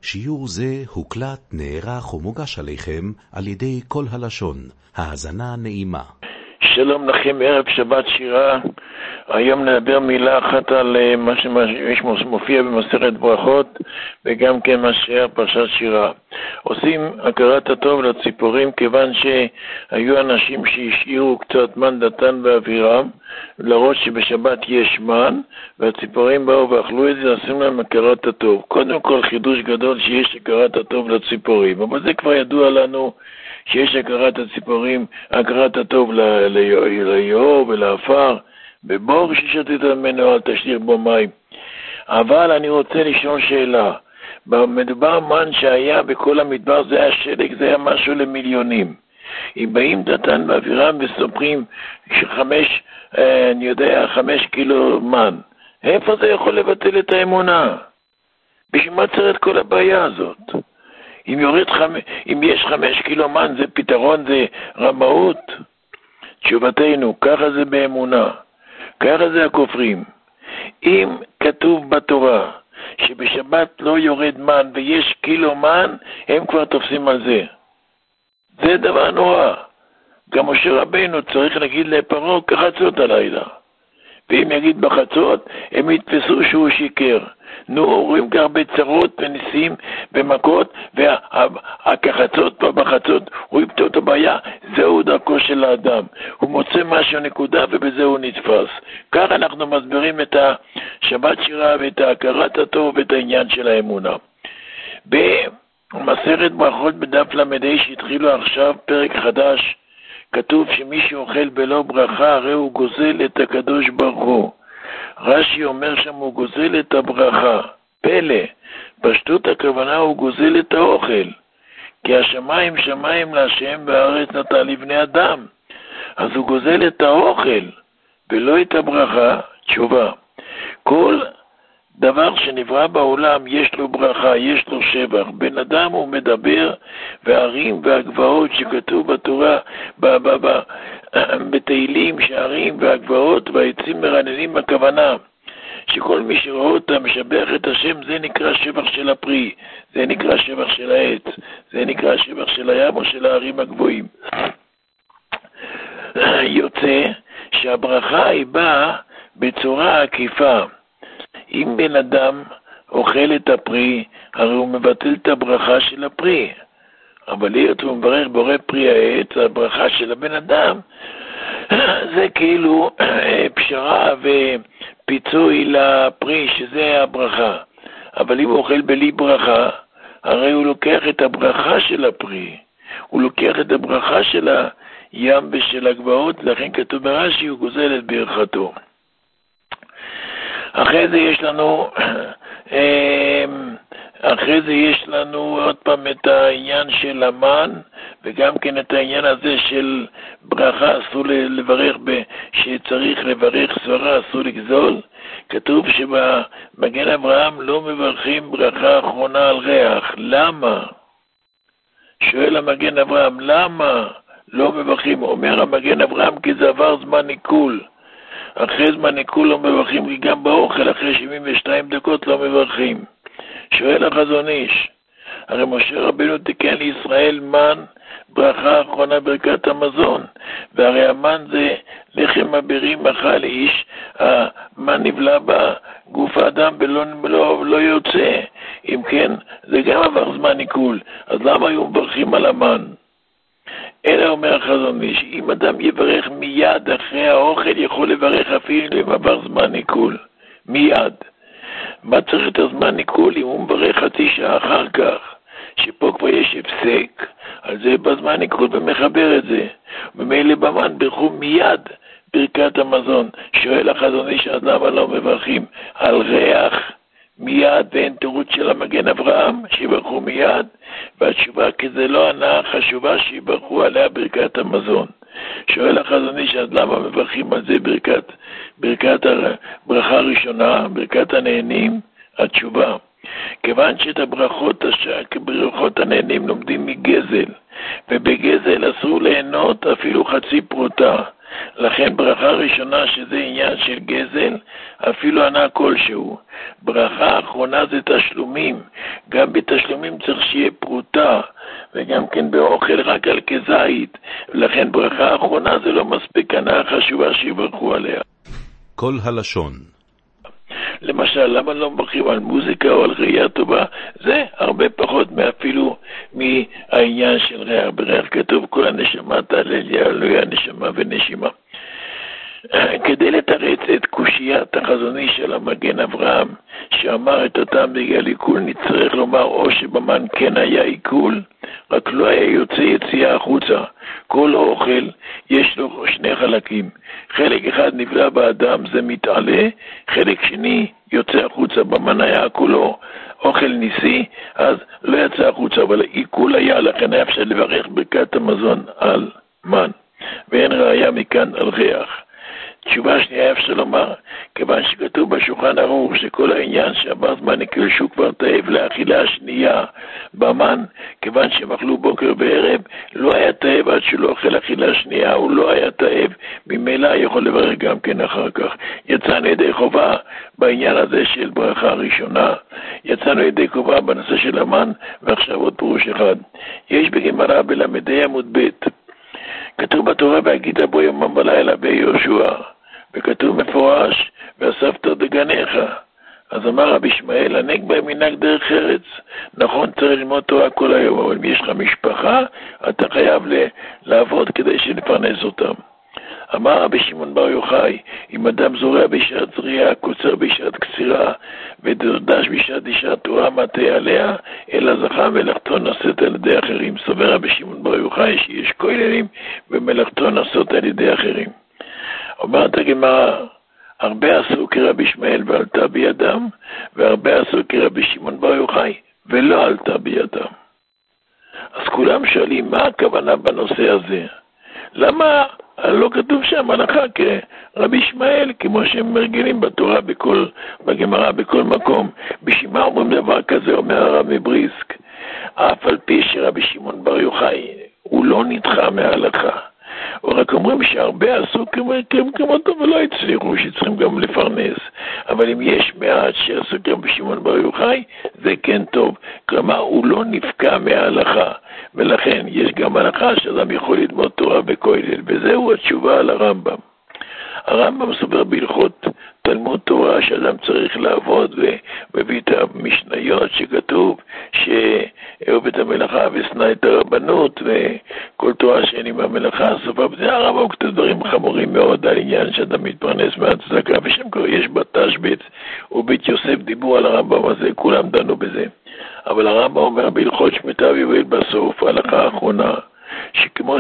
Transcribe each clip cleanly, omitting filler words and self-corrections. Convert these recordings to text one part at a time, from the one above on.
שיעור זה הוקלט, נערך ומוגש עליכם על ידי כל הלשון. האזנה נעימה. שלום לכם, ערב שבת שירה. היום נדבר מילה אחת על מה שמופיע במסכת ברכות, וגם כן מה שהיה פרשת שירה. עושים הכרת הטוב לציפורים, כיוון שהיו אנשים שהשאירו קצת מן דתן באווירם, לראות שבשבת יש מן, והציפורים באו ואכלו את זה, עושים להם הכרת הטוב. קודם כל חידוש גדול שיש הכרת הטוב לציפורים, אבל זה כבר ידוע לנו, שיש הכרת הציפורים, הכרת הטוב ליאור ולאפר, בבור ששתית ממנו אל תשאיר בו מים. אבל אני רוצה לשאול שאלה. מדובר מן שהיה בכל המדבר, זה היה שלג, זה היה משהו למיליונים. אם באים דתן באווירם וסופרים 5 קילו מן, איפה זה יכול לבטל את האמונה? בשביל מה צריך את כל הבעיה הזאת? אם יש 5 קילו מן, זה פתרון, זה רמאות. תשובתנו, ככה זה באמונה, ככה זה הכופרים. אם כתוב בתורה שבשבת לא יורד מן ויש קילו מן, הם כבר תופסים על זה. זה דבר נורא. גם משה רבינו צריך להגיד לפרעה כחצות הלילה. ואם יגיד בחצות, הם יתפסו שהוא שיקר. רואים כך בצרות וניסים במכות, והכחצות פה בחצות, הוא יפתור את הבעיה, זהו דרכו של האדם. הוא מוצא משהו נקודה ובזה הוא נתפס. כך אנחנו מסבירים את השבת שירה ואת ההכרת הטוב ואת העניין של האמונה. במסכת ברכות בדף למדי שהתחילו עכשיו פרק חדש, כתוב שמי שאוכל בלא ברכה הרי הוא גוזל את הקדוש ברוך הוא. רש"י אומר שם הוא גוזל את הברכה. פלא, פשטות הכוונה הוא גוזל את האוכל. כי השמיים שמיים להשם והארץ נתן לבני אדם. אז הוא גוזל את האוכל ולא את הברכה. תשובה, כל דבר שנברא בעולם יש לו ברכה, יש לו שבח. בן אדם הוא מדבר, והערים והגבעות שכתוב בתורה, בתהילים שהערים והגבעות והעצים מרננים, הכוונה שכל מי שרואה אותם משבח את השם, זה נקרא שבח של הפרי, זה נקרא שבח של העץ, זה נקרא שבח של הים או של הערים הגבוהים. יוצא שהברכה היא באה בצורה עקיפה. אם בן אדם אוכל את הפרי, הרי הוא מבטל את הברכה של הפרי. אבל היות הוא מברך בורא פרי העץ, הברכה של הבן אדם, זה כאילו פשרה ופיצוי לפרי, שזה הברכה. אבל אם הוא אוכל בלי ברכה, הרי הוא לוקח את הברכה של הפרי. הוא לוקח את הברכה של הים ושל הגבעות, לכן כתוב ברש"י, הוא גוזל את ברכתו. אחרי זה יש לנו עוד פעם את העניין של המן, וגם כן את העניין הזה של ברכה, אסור לברך, שצריך לברך סברה, אסור לגזול. כתוב שבמגן אברהם לא מברכים ברכה אחרונה על ריח. למה? שואל המגן אברהם, למה לא מברכים? אומר המגן אברהם, כי זה עבר זמן עיכול. אחרי זמן עיכול לא מברכים, כי גם באוכל אחרי 72 דקות לא מברכים. שואל החזון איש, הרי משה רבינו תיקן לישראל מן, ברכה אחרונה ברכת המזון, והרי המן זה לחם אבירים אכל איש, המן נבלע בגוף האדם ולא יוצא. אם כן, זה גם עבר זמן עיכול, אז למה היו מברכים על המן? אלא אומר החזון איש, אם אדם יברך מיד אחרי האוכל, יכול לברך אפילו אם עבר זמן עיכול. מיד. מה צריך את הזמן עיכול אם הוא מברך חצי שעה אחר כך? שפה כבר יש הפסק, על זה בזמן עיכול ומחבר את זה. ומילא במן ברכו מיד ברכת המזון. שואל החזון איש, אז למה לא מברכים על ריח מיד, ואין תירוץ של המגן אברהם שיברכו מיד? והתשובה, כי זה לא הנאה חשובה שיברכו עליה ברכת המזון. שואל החזון איש, אז למה מברכים על זה ברכת הברכה הראשונה, ברכת הנהנים? התשובה, כיוון שאת ברכות הנהנים לומדים מגזל, ובגזל אסור ליהנות אפילו חצי פרוטה. לכן ברכה ראשונה שזה עניין של גזל, אפילו ענה כלשהו. ברכה אחרונה זה תשלומים. גם בתשלומים צריך שיהיה פרוטה, וגם כן באוכל רק על כזית. ולכן ברכה אחרונה זה לא מספיק ענה חשובה שיברכו עליה. כל הלשון. למשל, למה לא מברכים על מוזיקה או על ראייה טובה? זה הרבה פחות מאפילו מהעניין של ריח. בריח כתוב כל הנשמה תהלל יעלויה נשמה ונשימה. כדי לתרץ את קושיית החזוני של המגן אברהם, שאמר את אותם בגלל עיכול, נצטרך לומר או שבמן כן היה עיכול, רק לא היה יוצא יציאה החוצה. כל האוכל יש לו שני חלקים. חלק אחד נבלע באדם, זה מתעלה, חלק שני יוצא החוצה. במן היה כולו אוכל ניסי, אז לא יצא החוצה, אבל עיכול היה, לכן היה אפשר לברך ברכת המזון על מן. ואין ראיה מכאן על ריח. תשובה שנייה אפשר לומר, כיוון שכתוב בשולחן ערוך שכל העניין שעבר זמן נקל שהוא כבר תאב לאכילה השנייה במן, כיוון שהם אכלו בוקר וערב, לא היה תאב עד שלא אוכל אכילה שנייה, הוא לא היה תאב, ממילא יכול לברך גם כן אחר כך. יצאנו ידי חובה בעניין הזה של ברכה ראשונה, יצאנו ידי חובה בנושא של המן, ועכשיו עוד פירוש אחד. יש בגמרא בלמדי עמוד ב', כתוב בתורה והגית בו יומם ולילה ביהושע, וכתוב מפורש ואספת דגניך. אז אמר רבי ישמעאל, הנגבה מנהג דרך ארץ. נכון, צריך ללמוד תורה כל היום, אבל אם יש לך משפחה, אתה חייב לעבוד כדי שנפרנס אותם. אמר רבי שמעון בר יוחאי, אם אדם זורע בשעת זריעה, קוצר בשעת קצירה, ודרדש בשעת אישת תורה מטה עליה, אלא זכה מלאכתו נעשית על ידי אחרים. סובר רבי שמעון בר יוחאי שיש כוללים ומלאכתו נעשות על ידי אחרים. אומרת הגמרא, הרבה עשו כרבי ישמעאל ועלתה בידם, והרבה עשו כרבי שמעון בר יוחאי ולא עלתה בידם. אז כולם שואלים מה הכוונה בנושא הזה? למה לא כתוב שם הלכה כרבי ישמעאל, כמו שהם מרגילים בתורה בגמרא בכל מקום? בשביל מה אומרים דבר כזה? אומר הרב מבריסק, אף על פי שרבי שמעון בר יוחאי הוא לא נדחה מההלכה, או רק אומרים שהרבה עשו כמותו ולא הצליחו, שצריכים גם לפרנס. אבל אם יש מעט שעשו כרבי שמעון בר יוחאי, זה כן טוב. כלומר, הוא לא נפקע מההלכה. ולכן יש גם הלכה שאדם יכול ללמוד תורה בכולל, וזהו התשובה על הרמב"ם. הרמב"ם סובר בהלכות תלמוד תורה שאדם צריך לעבוד, ומביא את המשניות שכתוב שאהוב את המלאכה ושנא את הרבנות, וכל תורה שאין עם המלאכה סופה. בזה הרמב"ם כתוב דברים חמורים מאוד על עניין שאדם מתפרנס מהצדקה, ושם כבר יש בתשבץ ובית יוסף דיבור על הרמב"ם הזה, כולם דנו בזה. אבל הרמב"ם אומר בהלכות שמיטה ויובל בסוף, ההלכה האחרונה, שכמו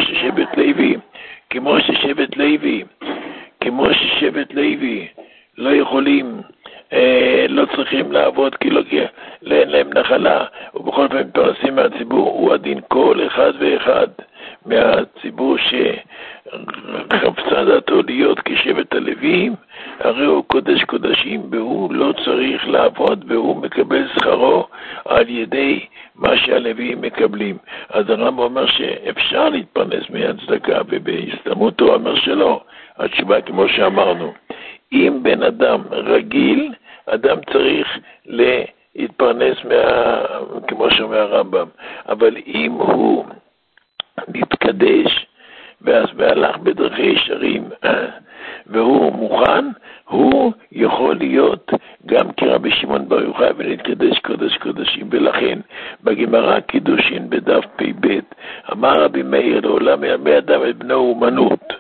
ששבט לוי לא יכולים, לא צריכים לעבוד כי אין להם נחלה, ובכל פעם מתפרנסים מהציבור, הוא הדין כל אחד ואחד מהציבור שחפצה דעתו להיות כשבט הלוויים, הרי הוא קודש קודשים, והוא לא צריך לעבוד, והוא מקבל שכרו על ידי מה שהלוויים מקבלים. אז הרמב"ם אומר שאפשר להתפרנס מהצדקה, ובהסתמות הוא אומר שלא. התשובה כמו שאמרנו, אם בן אדם רגיל, אדם צריך להתפרנס כמו שאומר הרמב"ם, אבל אם הוא מתקדש והלך בדרכי ישרים והוא מוכן, הוא יכול להיות גם כרבי שמעון בר יוחאי ולהתקדש קודש קודשים. ולכן בגמרא קידושין בדף פ"ב אמר רבי מאיר, לעולם ירבה אדם את בנו אומנות.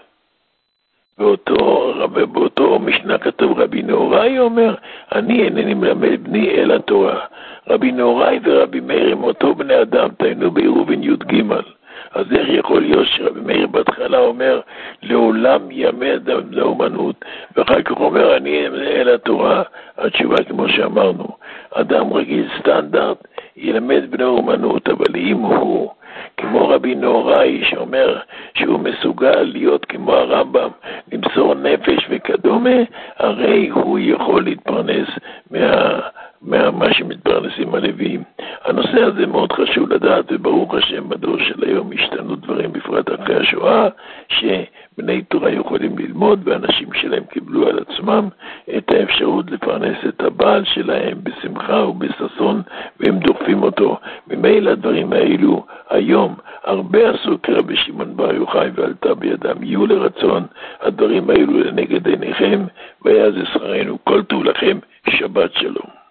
באותו משנה כתוב רבי נהוראי אומר, אני אינני מלמד בני אלא תורה. רבי נהוראי ורבי מאיר הם אותו בני אדם, תיינו בעירובין י"ג. אז איך יכול להיות שרבי מאיר בהתחלה אומר לעולם ימי אדם בני אומנות, ואחר כך אומר אני אלא תורה? התשובה כמו שאמרנו, אדם רגיל סטנדרט ילמד בני אומנות, אבל אם הוא כמו רבי נהוראי שאומר שהוא מסוגל להיות כמו הרמב"ם, למסור נפש וכדומה, הרי הוא יכול להתפרנס מה שמתפרנסים הלוויים. הנושא הזה מאוד חשוב לדעת, וברוך השם בדור של היום השתנו דברים, בפרט אחרי השואה, שבני תורה יכולים ללמוד, ואנשים שלהם קיבלו על עצמם את האפשרות לפרנס את הבעל שלהם בשמחה ובששון, והם דוחפים אותו. ממילא הדברים האלו היום הרבה עשו כרבי שמעון בר יוחאי ועלתה בידם, יהיו לרצון הדברים האלו לנגד עיניכם, והיה זה שכרנו. כל טוב לכם, שבת שלום.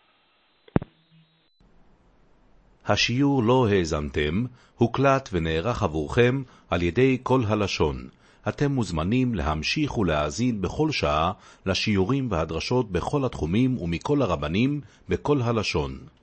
השיעור לא האזנתם, הוקלט ונערך עבורכם על ידי כל הלשון. אתם מוזמנים להמשיך ולהאזין בכל שעה לשיעורים והדרשות בכל התחומים ומכל הרבנים בכל הלשון.